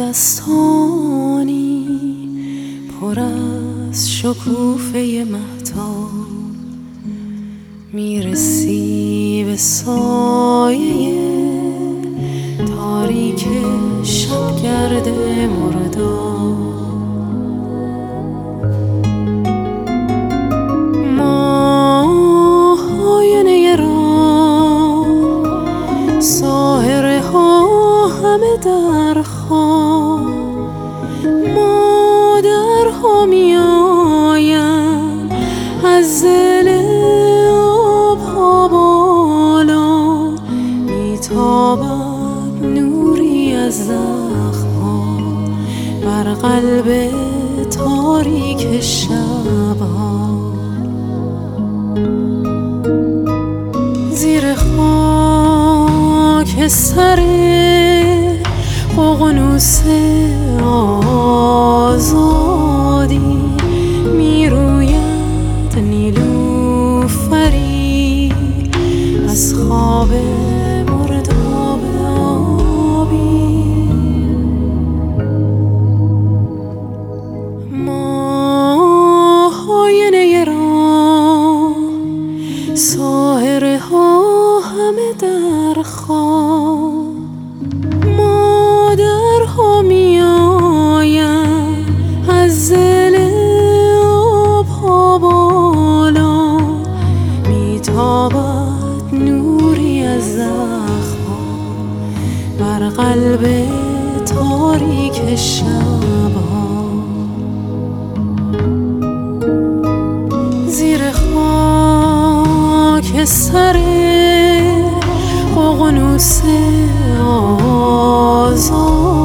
تابستانی پر از شکوفه مهتاب، میرسی به سایه تاریک شبگرد مرداب. ماه آینه راه، ساحره ها همه در خواب، مادرها می آیند از دل آبها بالا، میتابد نوری از زخمها بر قلب تاریک شبها. زیر خاک سر ققنوس آزادی میروید نیلوفری از خواب مرداب آبی. ماه آینه راه، ساحره ها همه در خواب، مادرها می آیند از دل آبها بالا، میتابد نوری از زخمها بر قلب تاریک شبها. زیر خاک سر ققنوس آزاد